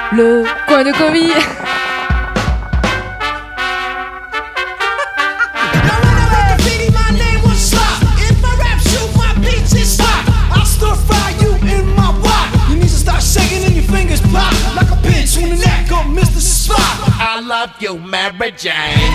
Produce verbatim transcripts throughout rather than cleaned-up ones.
Le coin de Covid. I love you, Mary Jane.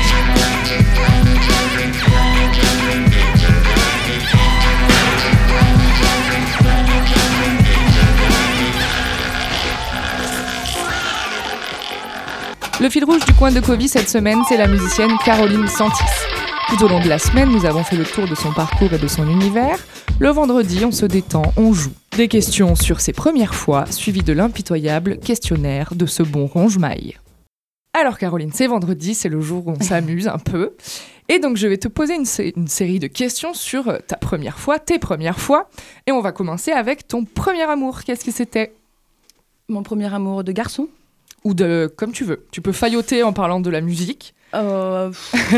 Le fil rouge du coin de Covid cette semaine, c'est la musicienne Caroline Santis. Tout au long de la semaine, nous avons fait le tour de son parcours et de son univers. Le vendredi, on se détend, on joue. Des questions sur ses premières fois, suivies de l'impitoyable questionnaire de ce bon ronge-maille. Alors Caroline, c'est vendredi, c'est le jour où on s'amuse un peu. Et donc je vais te poser une, sé- une série de questions sur ta première fois, tes premières fois. Et on va commencer avec ton premier amour. Qu'est-ce que c'était ? Mon premier amour de garçon. Ou de, comme tu veux. Tu peux failloter en parlant de la musique. Euh,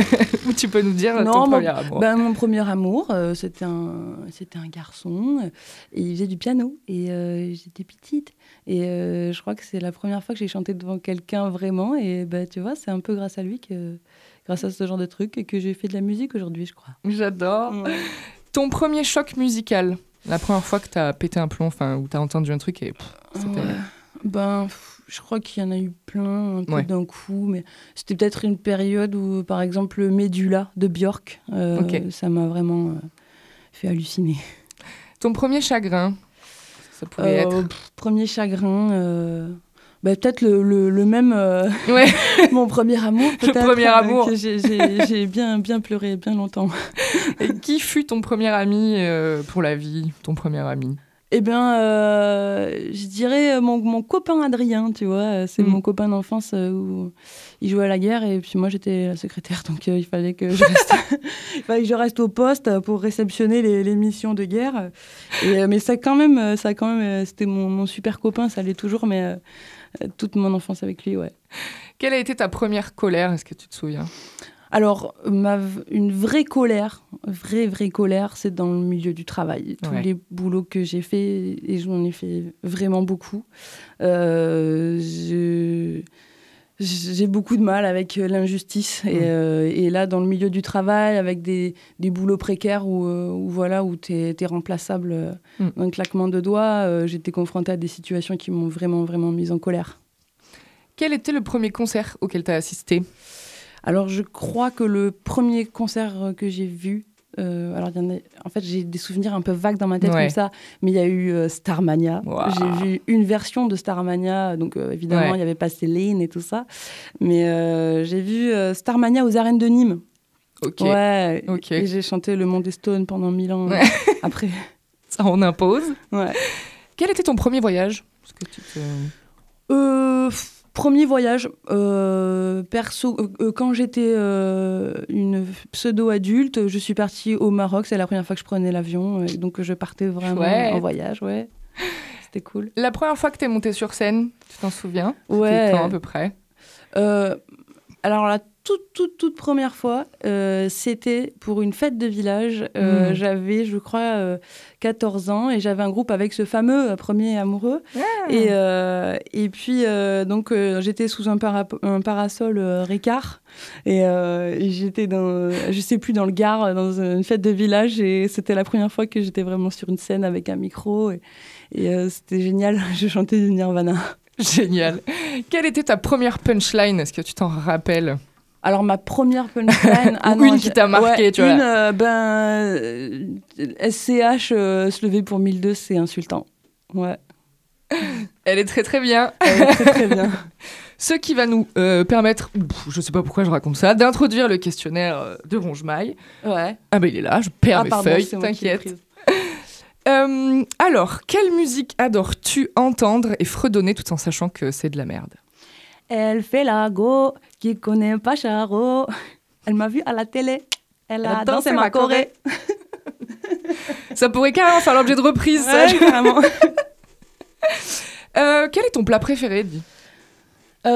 Ou tu peux nous dire non, ton mon, premier amour. Ben, mon premier amour, euh, c'était, un, c'était un garçon. Euh, et il faisait du piano. Et euh, j'étais petite. Et euh, je crois que c'est la première fois que j'ai chanté devant quelqu'un vraiment. Et ben, tu vois, c'est un peu grâce à lui, que, grâce à ce genre de truc, que j'ai fait de la musique aujourd'hui, je crois. J'adore. Ouais. Ton premier choc musical, la première fois que t'as pété un plomb, enfin, où t'as entendu un truc et pff, c'était... Ouais. Ben, je crois qu'il y en a eu plein, un peu ouais. d'un coup, mais c'était peut-être une période où, par exemple, Médula de Björk, euh, okay. ça m'a vraiment euh, fait halluciner. Ton premier chagrin, ça pouvait euh, être pff, Premier chagrin, euh, bah, peut-être le, le, le même, euh, ouais. mon premier amour, peut-être. Le premier amour. Euh, que j'ai, j'ai, j'ai bien, bien pleuré, bien longtemps. Et qui fut ton premier ami euh, pour la vie, ton premier ami ? Eh bien, euh, je dirais mon, mon copain Adrien, tu vois. C'est mmh. mon copain d'enfance euh, où il jouait à la guerre et puis moi, j'étais la secrétaire. Donc, euh, il fallait que je reste, il fallait que je reste au poste pour réceptionner les, les missions de guerre. Et, euh, mais ça, quand même, ça, quand même, c'était mon, mon super copain, ça l'est toujours, mais euh, toute mon enfance avec lui, ouais. Quelle a été ta première colère ? Est-ce que tu te souviens ? Alors, ma, une vraie colère, vraie, vraie colère, c'est dans le milieu du travail. Tous ouais. les boulots que j'ai faits, et j'en ai fait vraiment beaucoup, euh, je, j'ai beaucoup de mal avec l'injustice. Mmh. Et, euh, et là, dans le milieu du travail, avec des, des boulots précaires où, où, voilà, où t'es, t'es remplaçable mmh. d'un claquement de doigts, euh, j'étais confrontée à des situations qui m'ont vraiment, vraiment mise en colère. Quel était le premier concert auquel tu as assisté ? Alors, je crois que le premier concert que j'ai vu, euh, alors y en a, en fait, j'ai des souvenirs un peu vagues dans ma tête ouais. comme ça, mais il y a eu euh, Starmania. Wow. J'ai vu une version de Starmania, donc euh, évidemment, il ouais. n'y avait pas Céline et tout ça, mais euh, j'ai vu euh, Starmania aux arènes de Nîmes. Ok. Ouais, okay. Et j'ai chanté Le Monde des Stones pendant mille ans ouais. après. Ça, on impose. Ouais. Quel était ton premier voyage ? Parce que tu te... euh, Premier voyage, euh, perso, euh, quand j'étais euh, une pseudo-adulte, je suis partie au Maroc, c'est la première fois que je prenais l'avion, euh, donc je partais vraiment Chouette. en voyage, ouais. C'était cool. La première fois que t'es montée sur scène, tu t'en souviens ? Ouais. C'était quand à peu près ? euh, Alors la toute, toute, toute première fois, euh, c'était pour une fête de village. Euh, mmh. J'avais, je crois, euh, quatorze ans et j'avais un groupe avec ce fameux euh, premier amoureux. Ah. Et, euh, et puis, euh, donc, euh, j'étais sous un, para- un parasol euh, Ricard et, euh, et j'étais dans, je sais plus, dans le Gard, dans une fête de village et c'était la première fois que j'étais vraiment sur une scène avec un micro et, et euh, c'était génial. Je chantais du Nirvana. Génial. Quelle était ta première punchline ? Est-ce que tu t'en rappelles ? Alors, ma première punchline... ah Ou non, une qui t'a marqué, ouais, tu vois. Une, euh, ben... Euh, S C H, euh, se lever pour mille deux, c'est insultant. Ouais. Elle est très, très bien. Elle est très, très bien. Ce qui va nous euh, permettre, pff, je sais pas pourquoi je raconte ça, d'introduire le questionnaire de Ronge-Maille. Ouais. Ah ben, il est là, je perds ah, mes pardon, feuilles, c'est t'inquiète. euh, alors, quelle musique adores-tu entendre et fredonner tout en sachant que c'est de la merde ? Elle fait la go, qui connaît pas Charo. Elle m'a vu à la télé. Elle, Elle a dansé ma choré. Ça pourrait carrément faire l'objet de reprise, ouais, ça. Carrément. euh, quel est ton plat préféré, dis ?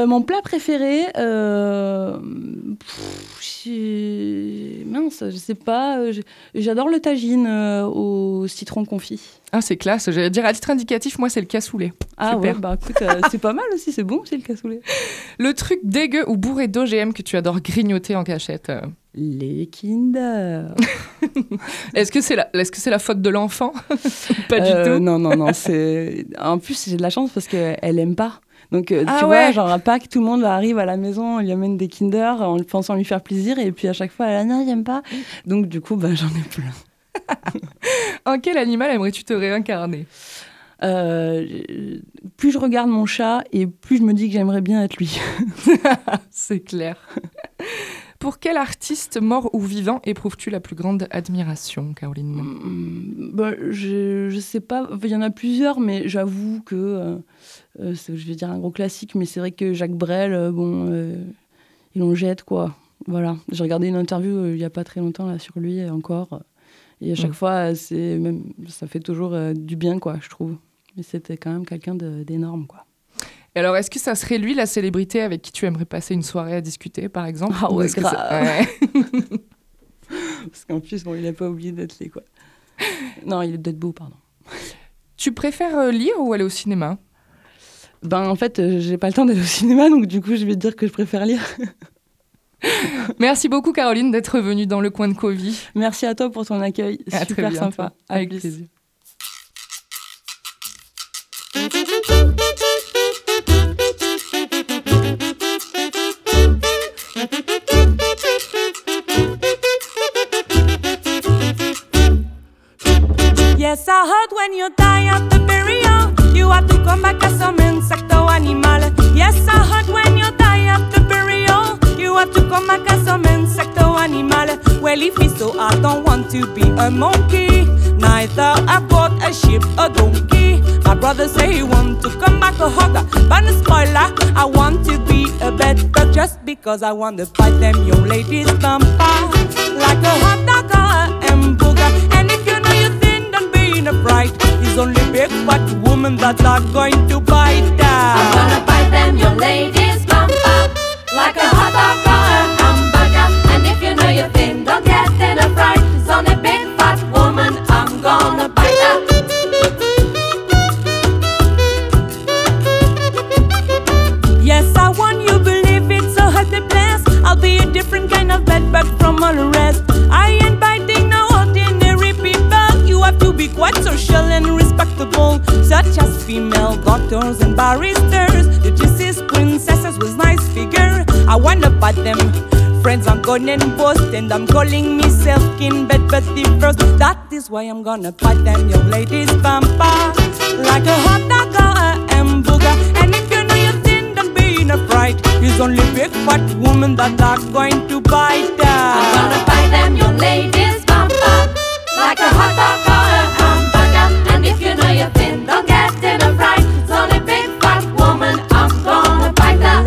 Euh, mon plat préféré, euh, pff, tu... Mince, je sais pas. euh, je- J'adore le tagine euh, au citron confit. Ah, c'est classe. J'allais dire à titre indicatif, moi, c'est le cassoulet. Ah Super. ouais, bah écoute, euh, c'est pas mal aussi, c'est bon, c'est le cassoulet. Le truc dégueu ou bourré d'O G M que tu adores grignoter en cachette. euh. Les Kinder. Est-ce que c'est la, est-ce que c'est la faute de l'enfant? Pas du Euh, tout. Non, non, non. C'est... En plus, j'ai de la chance parce qu'elle aime pas. Donc, euh, Ah tu ouais. vois, genre à Pâques, tout le monde arrive à la maison, on lui amène des Kinder en pensant lui faire plaisir. Et puis à chaque fois, elle a non, il aime pas. Donc, du coup, bah, j'en ai plein. En quel animal aimerais-tu te réincarner? Euh, plus je regarde mon chat et plus je me dis que j'aimerais bien être lui. C'est clair. Pour quel artiste, mort ou vivant, éprouves-tu la plus grande admiration, Caroline? Mm, bah, je, je sais pas, il y en a plusieurs, mais j'avoue que, euh, euh, c'est- je vais dire un gros classique, mais c'est vrai que Jacques Brel, euh, bon, euh, il en jette, quoi. Voilà, j'ai regardé une interview euh, il y a pas très longtemps là, sur lui, euh, encore, et à chaque Mm. fois, euh, c'est même, ça fait toujours euh, du bien, quoi, je trouve. Mais c'était quand même quelqu'un de- d'énorme, quoi. Et alors, est-ce que ça serait lui, la célébrité avec qui tu aimerais passer une soirée à discuter, par exemple? Ah Ou ouais, est-ce que grave. c'est- ouais. Parce qu'en plus, bon, il a pas oublié d'être laid, quoi. Non, il est d'être beau, pardon. Tu préfères euh, lire ou aller au cinéma? Ben, en fait, euh, j'ai pas le temps d'aller au cinéma, donc du coup, je vais te dire que je préfère lire. Merci beaucoup, Caroline, d'être venue dans le coin de Covy. Merci à toi pour ton accueil, À très super bientôt. sympa. À Avec plus. plaisir. Yes, I heard when you die after burial, you have to come back as some insect or animal. Yes, I heard when you die after burial, you have to come back as some insect or animal. Well, if it's so, I don't want to be a monkey. Neither I got a sheep or donkey. My brother say he want to come back a hugger, but no spoiler, I want to be a bed bug just because I want to bite them young ladies' bumper like a hot dog or a hamburger. And if you know you thin, don't be in a fright. It's only big fat women that are going to bite that. I'm gonna bite them young ladies' bumper like a hot dog or a hamburger. And if you know you're thin, don't get in a fright. It's only big fat woman, I'm gonna bite her. Yes, I want you believe it's a healthy place. I'll be a different kind of bedbug from all the rest. I ain't biting no ordinary people. You have to be quite social and respectable, such as female doctors and barristers, the justice princesses with nice figure. I wanna bite them. Friends, I'm going and boast, and I'm calling myself king bed but the first. That is why I'm gonna bite them young ladies' bumper like a hot dog or a hamburger. And if you know you're thin, don't be in a fright. It's only big fat women that are going to bite that. I'm gonna bite them young ladies' bumper like a hot dog or a hamburger. And if you know you're thin, don't get in a fright. It's only big fat woman, I'm gonna bite her.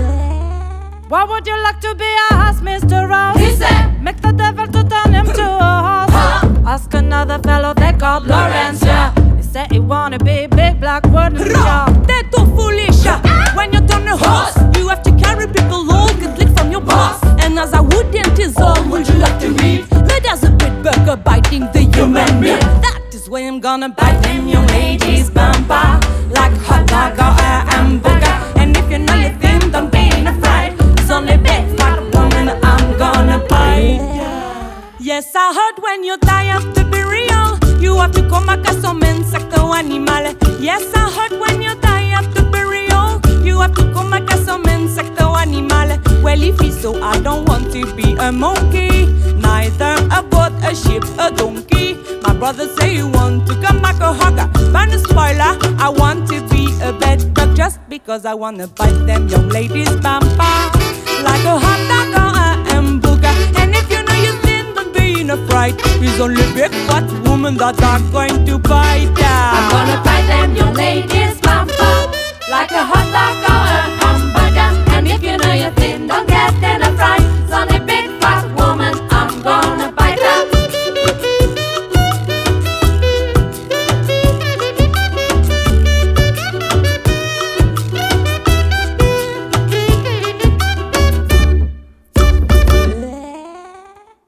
Why would you like to be a house, Mister Rouse? He said, Make the devil to turn him to a horse. huh? Ask another fellow they called Lawrence, yeah. He said he wanna be big black wooden jaw. They're too foolish. When you turn a horse, you have to carry people all get lick from your boss. And as I wouldn't is all, would you like to read? But there's a bit burger biting the human being. That is why I'm gonna bite them young ladies' bumper like hot dog or a hamburger. And if you know you thin, don't be in a fright. It's only big fat woman I'm gonna bite. Yes, I heard when you die after burial, you have to come back as some insect or animal. Yes, I heard when you die after burial, you have to come back as some insect or animal. Well, if it's so, I don't want to be a monkey, neither a goat, a sheep, a donkey. My brother say you want to come back a hugger, but no spoiler, I want to be a bed bug just because I wanna bite them young ladies' bumper like a hot dog or a hamburger. And if you know you're thin, don't be in a fright. It's only big fat women that are going to bite that. I'm gonna bite them young ladies' bumper like a hot dog